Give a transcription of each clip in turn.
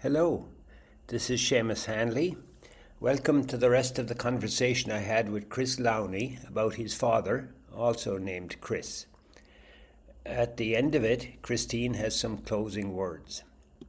Hello, this is Seamus Hanley. Welcome to the rest of the conversation I had with Chris Lowney about his father, also named Chris. At the end of it, Christine has some closing words.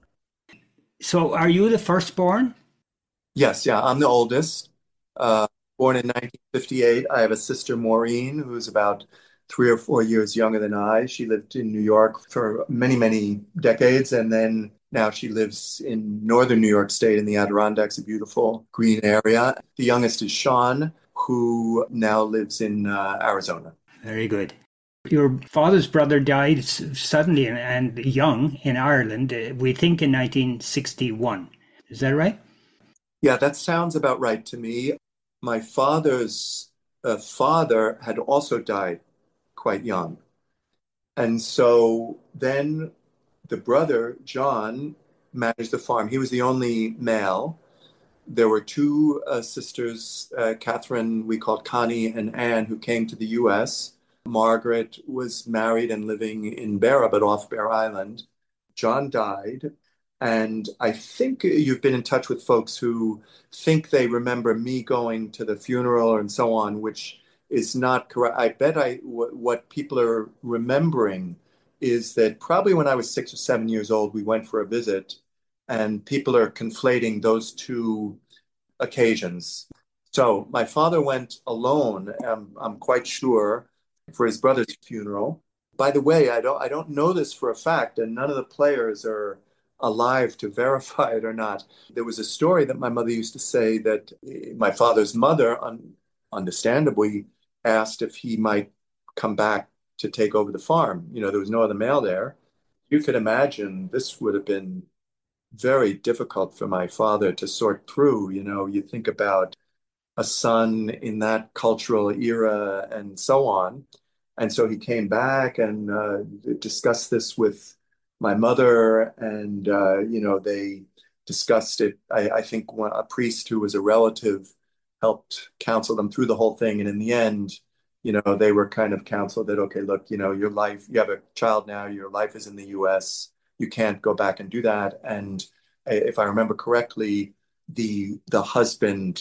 So, are you the firstborn? Yes, yeah, I'm the oldest. Uh, Born in 1958. I have a sister, Maureen, who's about 3 or 4 years younger than I. She lived in New York for many, many decades, and then now she lives in northern New York State in the Adirondacks, a beautiful green area. The youngest is Sean, who now lives in Arizona. Very good. Your father's brother died suddenly and young in Ireland, we think in 1961. Is that right? Yeah, that sounds about right to me. My father's father had also died quite young. And so then the brother, John, managed the farm. He was the only male. There were two sisters, Catherine, we called Connie, and Anne, who came to the US. Margaret was married and living in Barra, but off Bear Island. John died. And I think you've been in touch with folks who think they remember me going to the funeral and so on, which is not correct. I bet what people are remembering is that probably when I was 6 or 7 years old, we went for a visit, and people are conflating those two occasions. So my father went alone, I'm quite sure, for his brother's funeral. By the way, I don't know this for a fact, and none of the players are alive to verify it or not. There was a story that my mother used to say that my father's mother, understandably, asked if he might come back to take over the farm. You know, there was no other male there. You could imagine this would have been very difficult for my father to sort through. You know, you think about a son in that cultural era and so on. And so he came back and discussed this with my mother, and they discussed it. I think a priest who was a relative helped counsel them through the whole thing. And in the end, they were kind of counseled that, okay, look, your life, you have a child now, your life is in the US, you can't go back and do that. And if I remember correctly, the husband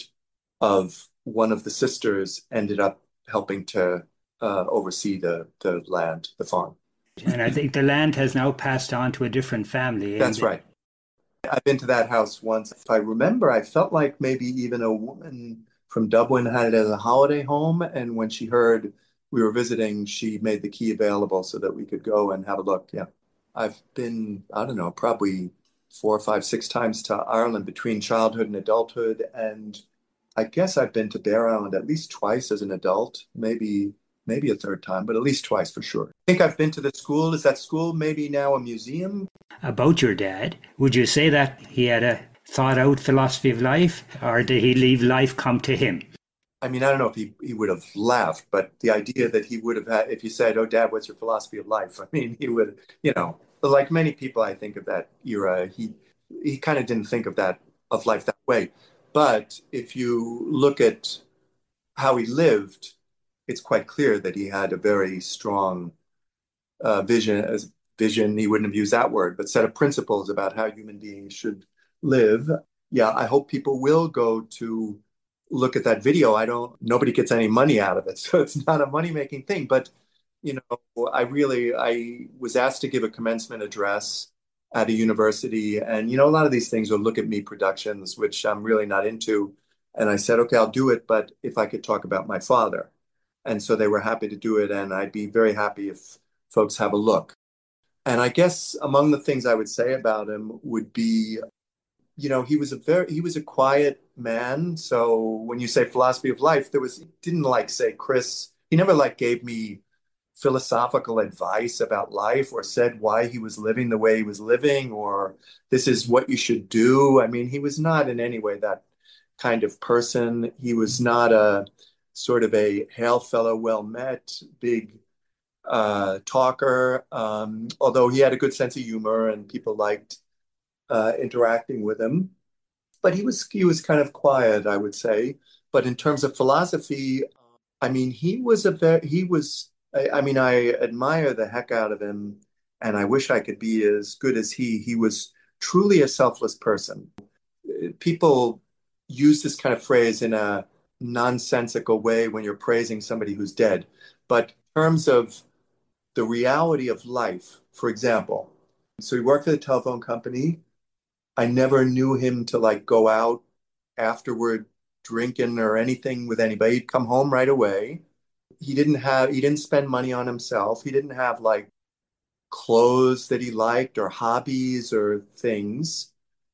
of one of the sisters ended up helping to oversee the land, the farm. And I think the land has now passed on to a different family. That's right. I've been to that house once. If I remember, I felt like maybe even a woman from Dublin had it as a holiday home. And when she heard we were visiting, she made the key available so that we could go and have a look. Yeah. I've been, I don't know, probably 4, 5, 6 times to Ireland between childhood and adulthood. And I guess I've been to Bear Island at least twice as an adult, maybe a third time, but at least twice for sure. I think I've been to the school. Is that school maybe now a museum? About your dad, would you say that he had a thought out philosophy of life, or did he leave life come to him? I mean, I don't know if he would have laughed, but the idea that he would have had, if you said, "Oh, Dad, what's your philosophy of life?" I mean, he would, like many people I think of that era, he kind of didn't think of life that way. But if you look at how he lived, it's quite clear that he had a very strong vision. As vision, he wouldn't have used that word, but set of principles about how human beings should live. Yeah, I hope people will go to look at that video. Nobody gets any money out of it, so it's not a money-making thing. But I was asked to give a commencement address at a university, and a lot of these things are look at me productions, which I'm really not into. And I said, okay, I'll do it, but if I could talk about my father. And so they were happy to do it, and I'd be very happy if folks have a look. And I guess among the things I would say about him would be, he was a quiet man. So when you say philosophy of life, he didn't like say Chris, he never like gave me philosophical advice about life or said why he was living the way he was living or this is what you should do. I mean, he was not in any way that kind of person. He was not a sort of a hail fellow, well met, big talker, although he had a good sense of humor and people liked interacting with him. But he was kind of quiet, I would say. But in terms of philosophy, I mean, I mean, I admire the heck out of him, and I wish I could be as good as he. He was truly a selfless person. People use this kind of phrase in a nonsensical way when you're praising somebody who's dead. But in terms of the reality of life, for example, so he worked for the telephone company. I never knew him to like go out afterward drinking or anything with anybody. He'd come home right away. He didn't spend money on himself. He didn't have like clothes that he liked or hobbies or things.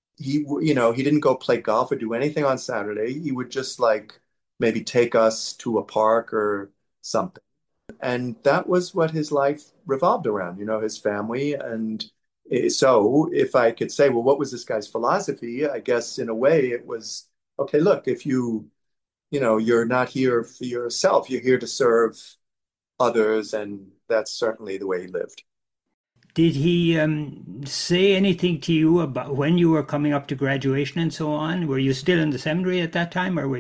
He didn't go play golf or do anything on Saturday. He would just like maybe take us to a park or something. And that was what his life revolved around, his family. And so if I could say, well, what was this guy's philosophy? I guess in a way it was, okay, look, if you're not here for yourself, you're here to serve others. And that's certainly the way he lived. Did he say anything to you about when you were coming up to graduation and so on? Were you still in the seminary at that time, or were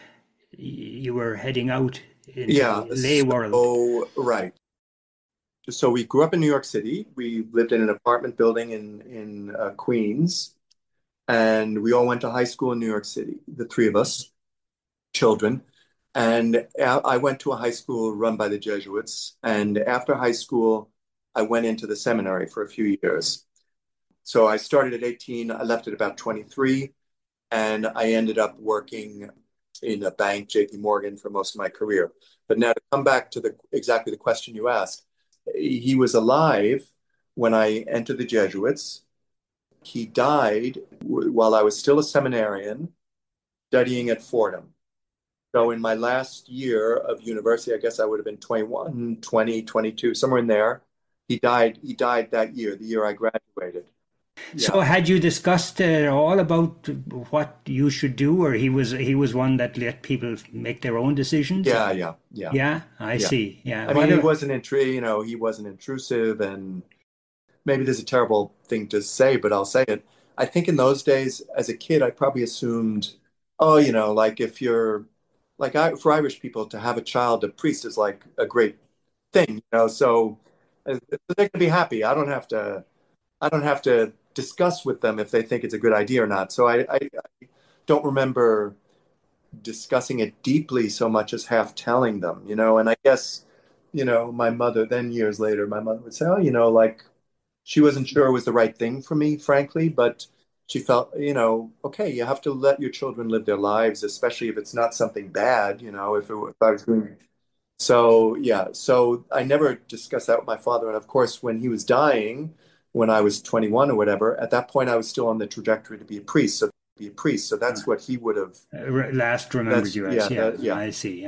you were heading out into the lay world? Oh, right. So we grew up in New York City. We lived in an apartment building in Queens, and we all went to high school in New York City, the three of us, children. And I went to a high school run by the Jesuits. And after high school, I went into the seminary for a few years. So I started at 18, I left at about 23, and I ended up working in a bank, JP Morgan, for most of my career. But now to come back to exactly the question you asked, he was alive when I entered the Jesuits. He died while I was still a seminarian studying at Fordham. So in my last year of university, I guess I would have been 21, 20, 22, somewhere in there. He died that year, the year I graduated. So had you discussed at all about what you should do, or he was one that let people make their own decisions? Yeah. Yeah, I see. Yeah. I mean, he wasn't intrusive, and maybe there's a terrible thing to say, but I'll say it. I think in those days, as a kid, I probably assumed, like if you're like for Irish people to have a child, a priest is like a great thing, so they can be happy. I don't have to discuss with them if they think it's a good idea or not. So I don't remember discussing it deeply so much as half telling them, and I guess, my mother, then years later, my mother would say, oh, like she wasn't sure it was the right thing for me, frankly, but she felt, okay, you have to let your children live their lives, especially if it's not something bad, if I was doing. So, yeah, so I never discussed that with my father. And of course, when he was dying, when I was 21 or whatever, at that point, I was still on the trajectory to be a priest. So that's what he would have last remembered you as. Yeah, I see.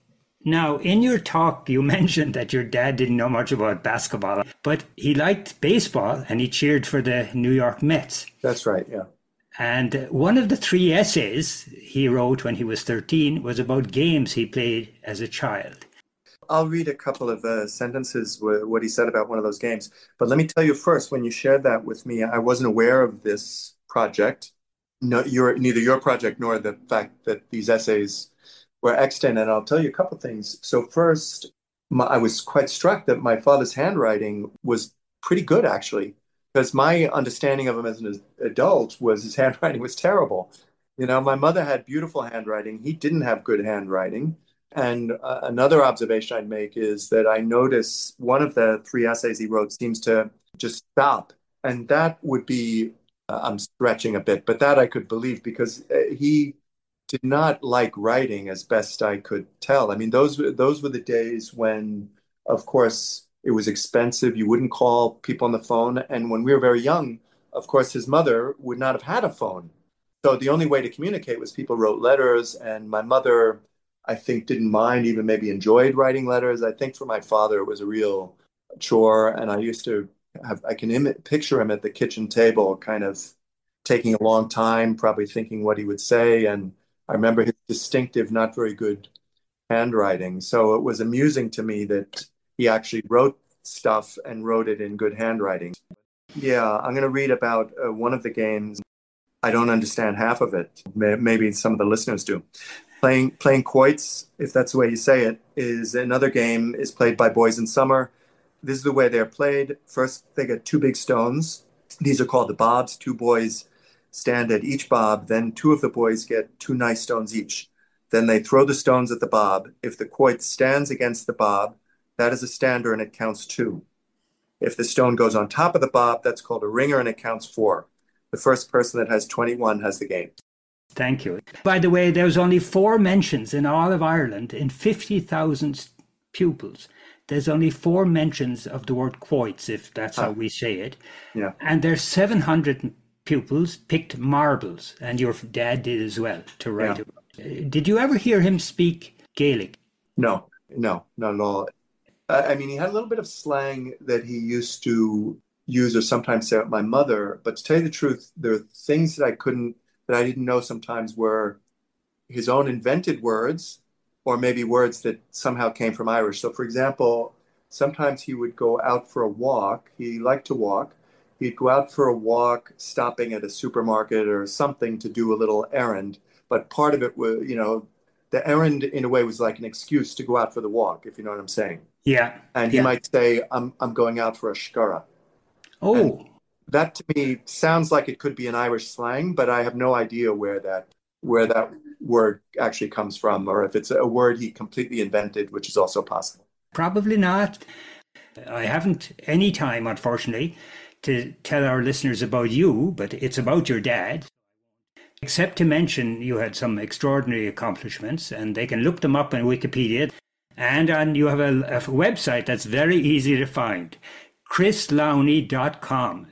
Now, in your talk, you mentioned that your dad didn't know much about basketball, but he liked baseball and he cheered for the New York Mets. That's right, yeah. And one of the 3 essays he wrote when he was 13 was about games he played as a child. I'll read a couple of sentences, what he said about one of those games. But let me tell you first, when you shared that with me, I wasn't aware of this project. No, neither your project nor the fact that these essays were extant. And I'll tell you a couple of things. So first, I was quite struck that my father's handwriting was pretty good, actually, because my understanding of him as an adult was his handwriting was terrible. My mother had beautiful handwriting. He didn't have good handwriting. And another observation I'd make is that I notice one of the 3 essays he wrote seems to just stop. And that would be, I'm stretching a bit, but that I could believe because he did not like writing as best I could tell. I mean, those were the days when, of course, it was expensive. You wouldn't call people on the phone. And when we were very young, of course, his mother would not have had a phone. So the only way to communicate was people wrote letters. And my mother, I think, didn't mind, even maybe enjoyed writing letters. I think for my father, it was a real chore. And I used to I can picture him at the kitchen table, kind of taking a long time, probably thinking what he would say. And I remember his distinctive, not very good handwriting. So it was amusing to me that he actually wrote stuff and wrote it in good handwriting. Yeah, I'm going to read about one of the games. I don't understand half of it. Maybe some of the listeners do. Playing quoits, if that's the way you say it, is another game, is played by boys in summer. This is the way they're played. First, they get 2 big stones. These are called the bobs. 2 boys stand at each bob. Then 2 of the boys get 2 nice stones each. Then they throw the stones at the bob. If the quoit stands against the bob, that is a stander and it counts 2. If the stone goes on top of the bob, that's called a ringer and it counts 4. The first person that has 21 has the game. Thank you. By the way, there's only 4 mentions in all of Ireland in 50,000 pupils. There's only 4 mentions of the word quoits, if that's how we say it. Yeah. And there's 700 pupils picked marbles, and your dad did as well to write about. Did you ever hear him speak Gaelic? No, not at all. I mean, he had a little bit of slang that he used to use or sometimes say with my mother. But to tell you the truth, there are things that I didn't know sometimes were his own invented words, or maybe words that somehow came from Irish. So, for example, sometimes he would go out for a walk. He liked to walk. He'd go out for a walk, stopping at a supermarket or something to do a little errand. But part of it was, the errand in a way was like an excuse to go out for the walk, if you know what I'm saying. Yeah. And he might say, I'm going out for a shkara. Oh. And that to me sounds like it could be an Irish slang, but I have no idea where that word actually comes from, or if it's a word he completely invented, which is also possible. Probably not. I haven't any time, unfortunately, to tell our listeners about you, but it's about your dad. Except to mention you had some extraordinary accomplishments, and they can look them up on Wikipedia. And you have a website that's very easy to find, chrislowney.com,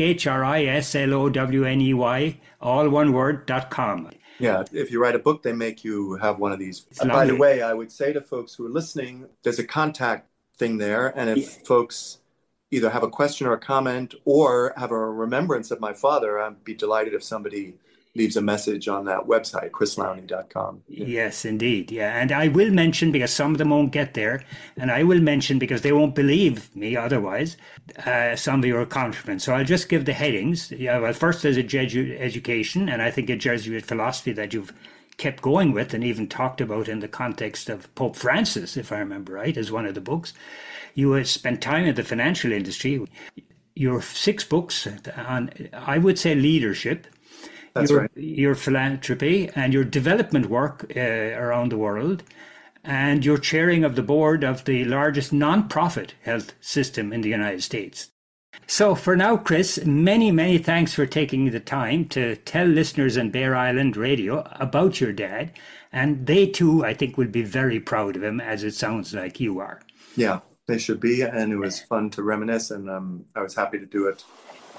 CHRISLOWNEY, all one word, .com. Yeah, if you write a book, they make you have one of these. By the way, I would say to folks who are listening, there's a contact thing there. And if folks either have a question or a comment or have a remembrance of my father, I'd be delighted if somebody leaves a message on that website, chrislowney.com. Yes, indeed. Yeah. And I will mention, because some of them won't get there, and I will mention, because they won't believe me otherwise, some of your accomplishments. So I'll just give the headings. Yeah, well, first there's a Jesuit education, and I think a Jesuit philosophy that you've kept going with and even talked about in the context of Pope Francis, if I remember right, as one of the books. You have spent time in the financial industry. Your 6 books on, I would say, leadership. That's right. Your philanthropy and your development work around the world, and your chairing of the board of the largest non-profit health system in the United States. So for now, Chris, many, many thanks for taking the time to tell listeners on Bear Island Radio about your dad. And they too, I think, will be very proud of him, as it sounds like you are. Yeah, they should be. And it was fun to reminisce, and I was happy to do it.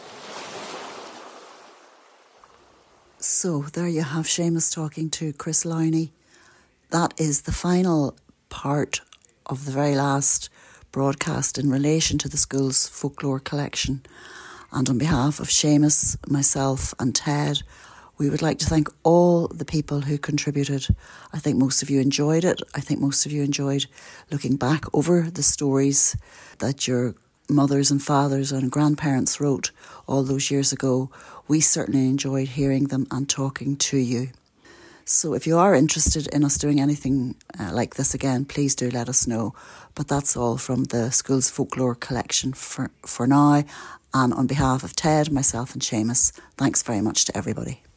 So there you have Seamus talking to Chris Lowney. That is the final part of the very last broadcast in relation to the school's folklore collection. And on behalf of Seamus, myself and Ted, we would like to thank all the people who contributed. I think most of you enjoyed it. I think most of you enjoyed looking back over the stories that your mothers and fathers and grandparents wrote all those years ago. We certainly enjoyed hearing them and talking to you. So if you are interested in us doing anything like this again, please do let us know. But that's all from the school's folklore collection for now. And on behalf of Ted, myself and Seamus, thanks very much to everybody.